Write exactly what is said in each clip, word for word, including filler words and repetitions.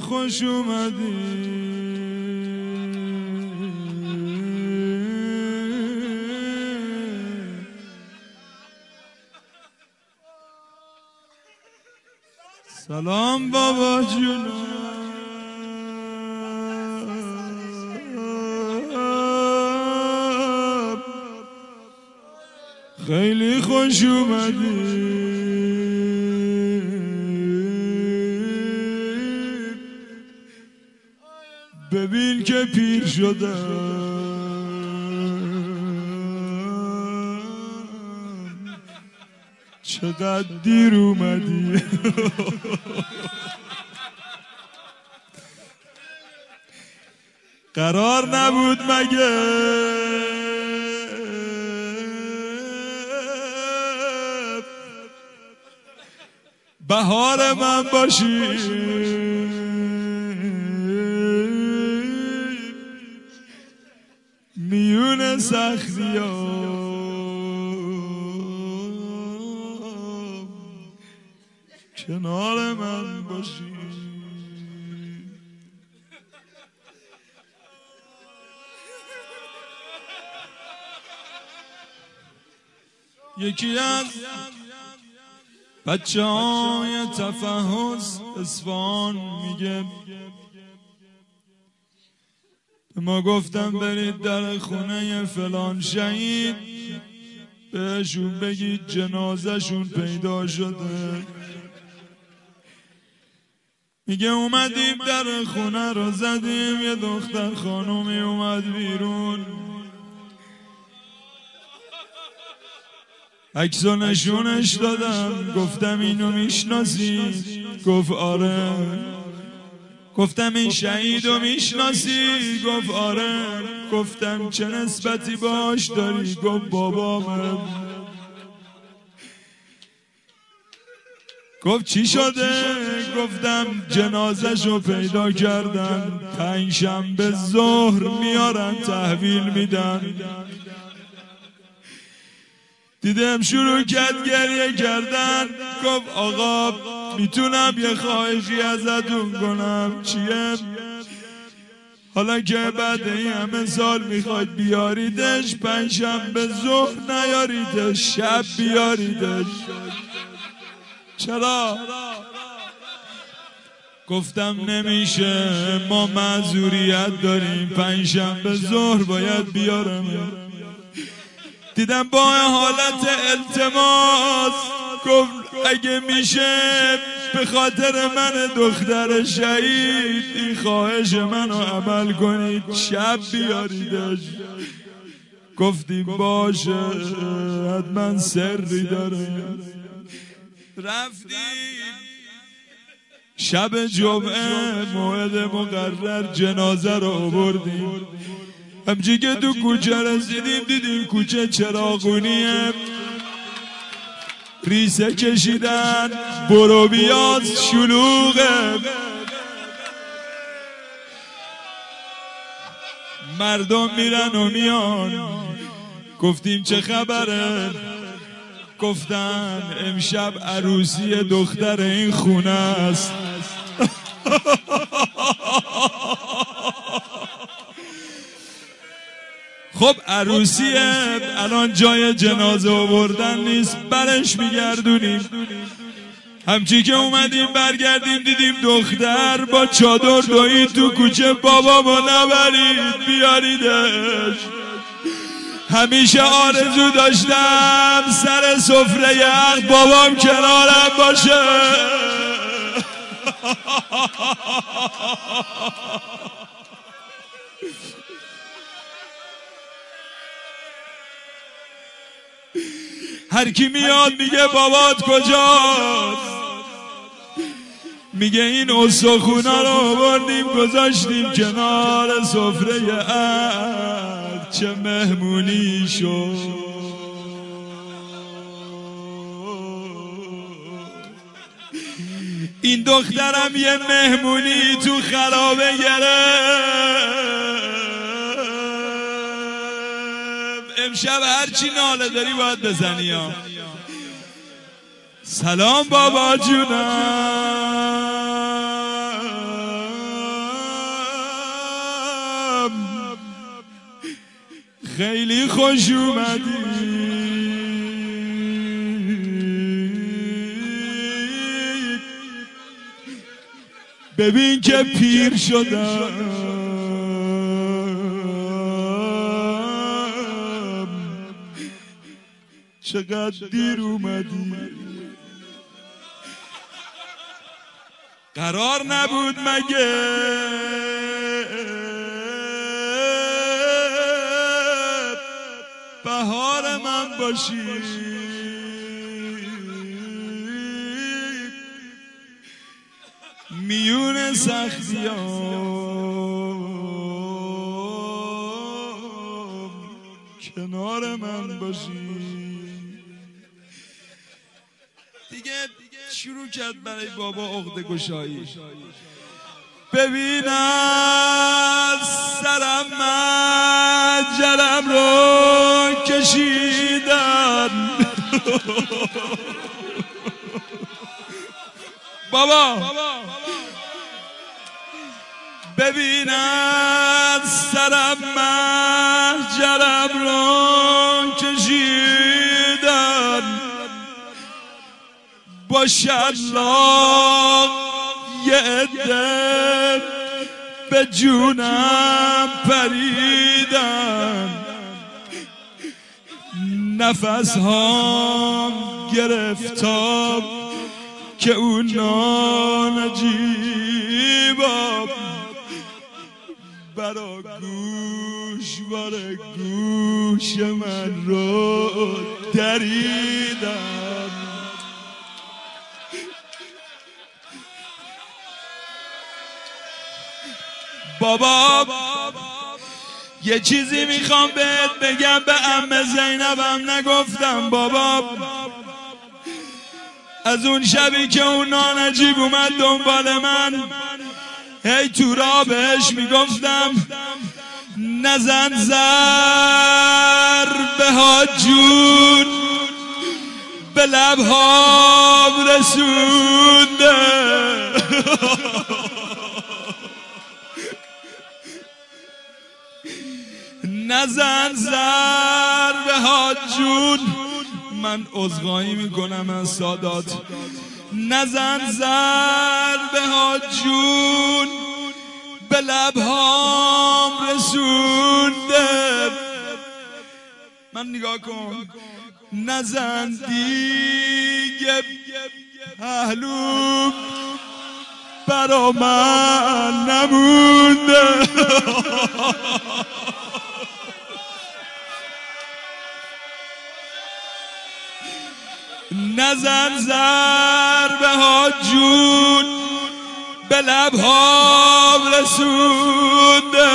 خوش اومدی سلام بابا جونم خیلی خوش اومدی ببین که پیر شدم چقدر دیر اومدی قرار نبود مگه بهار من باشی میون سختی‌ها کنار من باشی یکی از بچه های تفحص اصفهان میگه به ما گفتم برید در خونه فلان شهید بهشون بگید جنازهشون پیدا شده. میگه اومدیم در خونه رو زدیم یه دختر خانومی اومد بیرون عکس و نشونش دادم گفتم اینو میشناسی؟ گفت آره. گفتم این شهیدو میشناسی؟ گفت آره. گفتم چه نسبتی باش داری؟ گفت بابامه. گفت چی شده؟ گفتم جنازه‌شو پیدا کردن پنج شنبه ظهر میارن تحویل میدن. دیدم شروع کرد گریه کردن. گفت آقا میتونم یه خواهشی ازتون کنم؟ چیه؟ حالا که بعد این همه سال میخواید بیاریدش پنجشنبه ظهر نیاریدش شب بیاریدش. چرا؟ گفتم نمیشه ما معذوریت داریم پنجشنبه ظهر باید بیارم. دیدم با حالت التماس گفت اگه میشه به خاطر من دختر شهید این خواهش منو عمل کنید شب بیاریدش. گفتیم باشه حتما سری داره. رفتیم شب جمعه موعد مقرر جنازه رو آوردیم. همچی که تو کوچه رسیدیم دیدیم کوچه چراغونیه ریسه کشیدن برو بیاز شلوغه مردم میرن و میان. گفتیم چه خبره؟ گفتن امشب عروسی دختر این خونه است. خب عروسیه الان جای جنازه آوردن نیست برش میگردونیم. همچی که اومدیم برگردیم دیدیم دختر با چادر دوید تو کوچه بابامو نبرید بیاریدش. همیشه آرزو داشتم سر سفره یخ بابام کنارم باشه. هر کی میاد میگه بابات کجاست؟ میگه این استخونا رو آوردیم گذاشتیم کنار سفره عقد چه مهمونی شد. این دخترم یه مهمونی تو خرابه گرفت. امشب هرچی ناله داری باید بزنی ها. سلام بابا جونم خیلی خوش اومدی ببین که پیر شدم چقدر دیر اومدی قرار نبود مگه بهار من باشی میون سختیام کنار من باشی دیگه شروع کرد برای بابا عقده گشایی ببین از سرم مجرم رو کشیدن بابا ببین از سرم مجرم رو کشیدن با شلاق یه عده به جونم پریدن نفس هام گرفتم که اون نانجیبم برا گوش بار گوش من رو دریدن بابا یه چیزی میخوام بهت بگم به عمه زینبم نگفتم بابا از اون شبی که اون نانجیب اومد دنبال من هی تو راه بهش میگفتم نزن ضربه ها جون به لبهام رسونده نزن ضربه ها جون من عذرخواهی میکنم از سادات نزن ضربه ها جون به لبهام رسونده من نگاه کن نزن دیگه پهلوم برا من نمونده نزن ضربه ها جون به لبهام رسونده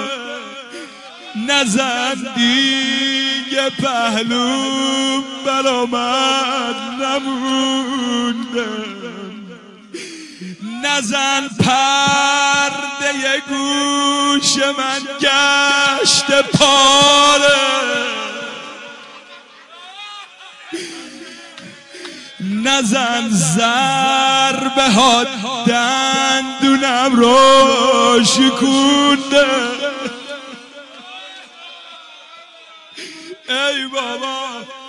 نزن دیگه پهلوم برا من نمونده نزن پرده گوش من گشت پاره نزن ضربه ها دندونم رو شکونده ای بابا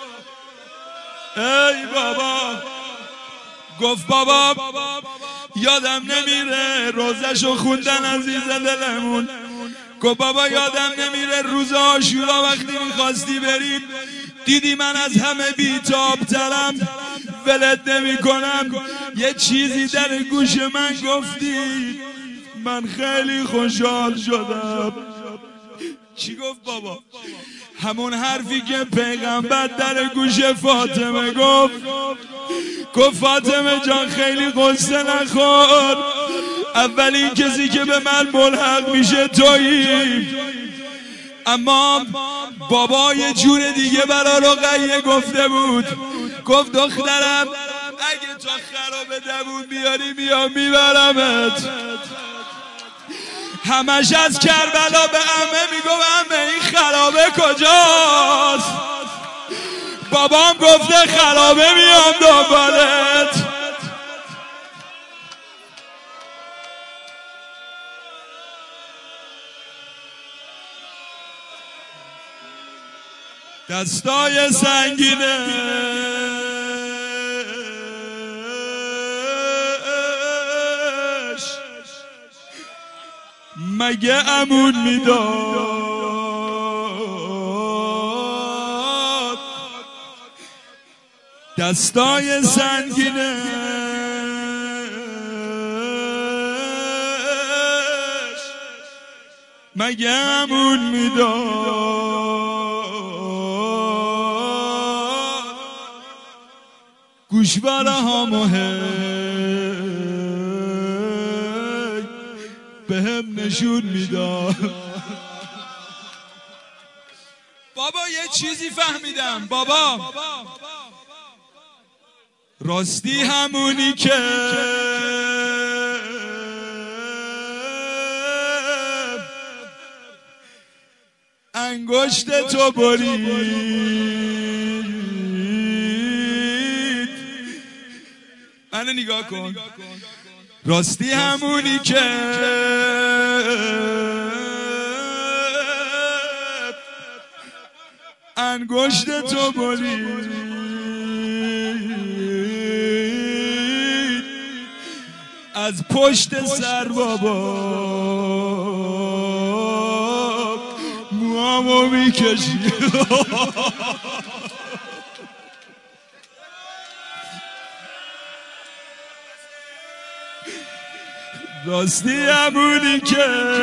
ای بابا گفت بابا یادم نمیره روزشو خوندن عزیز دلمون گفت بابا یادم نمیره روز عاشورا وقتی میخواستی بریم دیدی من از همه بیتاب ترم ولت نمی کنم یه چیزی در گوش من گفتی من خیلی خوشحال شدم چی گفت بابا؟ همون حرفی که پیغمبر در گوش فاطمه گفت گفت فاطمه جان خیلی قصه نخور اولین کسی که به من ملحق میشه تویی اما بابا یه جور دیگه برا رقیه گفته بود گفت دخترم اگه تا خراب دوون بیاری میام میبرمت همش از کربلا به عمه میگم عمه این خرابه کجاست بابام گفته خرابه میام دنبالت دستای سنگینه مگه امون میداد دستای سنگینه مگه امون میداد گوشواره ها به هم نشون میداد. بابا یه چیزی فهمیدم بابا، راستی همونی که انگشت تو برید، منو نگاه کن، راستی همونی که انگشت تو برید از پشت سر بابا موامو میکشی. راستی همونی که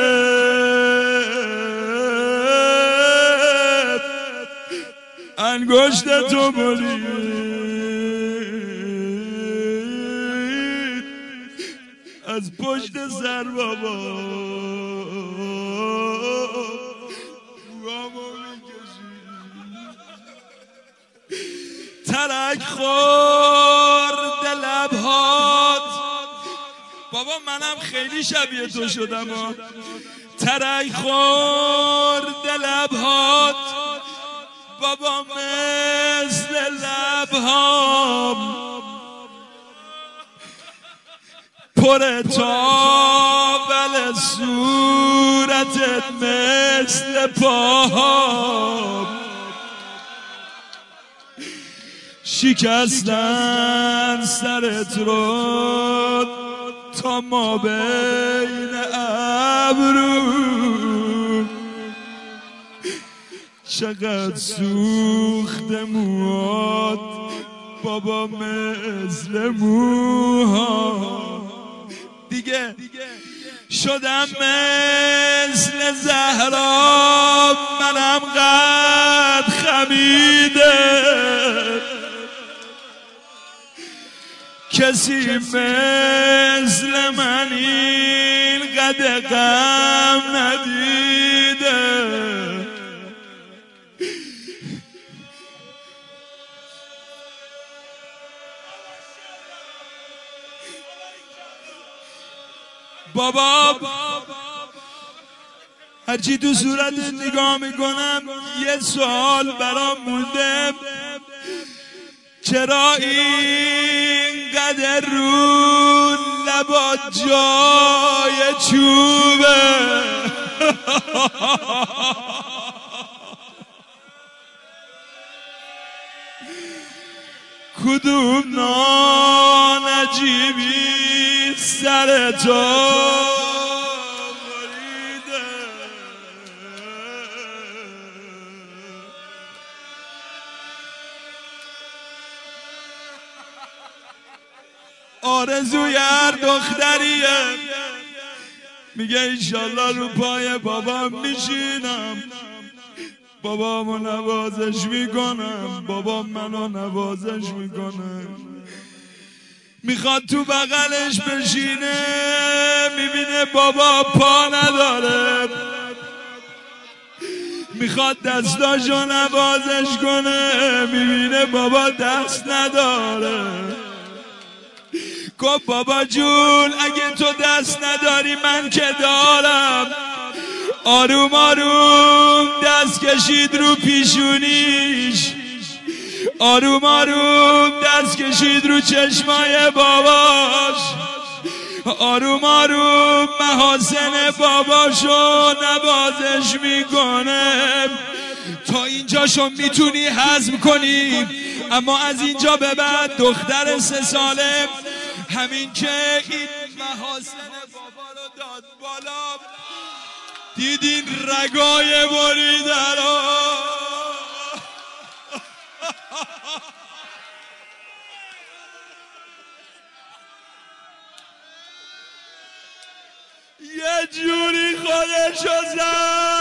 انگشت تو برید از پشت سر بابا موامو میکشی. ترک خورد لبهات بابا، منم خیلی شبیه تو شدم ها. ترک خورد لبهات بابا مثل لبهام پر تاول صورتت مثل پاهام شکستن سرت رو تا ما بین ابرو چقدر سوخت موات بابا مثل موها دیگه شدم مثل زهرا منم قد خمیده کسی مثل من این قد غم ندیده. بابا هرچی تو صورتت نگاه میکنم یه سوال برام مونده، چرا اینقدر رو لبات جای چوبه؟ کدوم نان عجیبی سر تو بریده؟ آرزوی هر دختریه میگه انشالله رو پای بابام میشینم، بابامو نوازش میکنم، بابام منو نوازش میکنه، میخواد تو بغلش بشینه میبینه بابا پا نداره، میخواد دستاشو نوازش کنه میبینه بابا دست نداره. گفت بابا جون اگه تو دست نداری من که دارم. آروم آروم دست کشید رو پیشونیش، آروم آروم دست کشید رو چشمای باباش، آروم آروم محاسن باباشو نوازش میکنه. تا اینجاشو میتونی هضم کنی، اما از اینجا به بعد دختر سه ساله همین که این محاسن بابا رو داد بالا، دیدین رگای بریده رو، یه جوری خودشو زد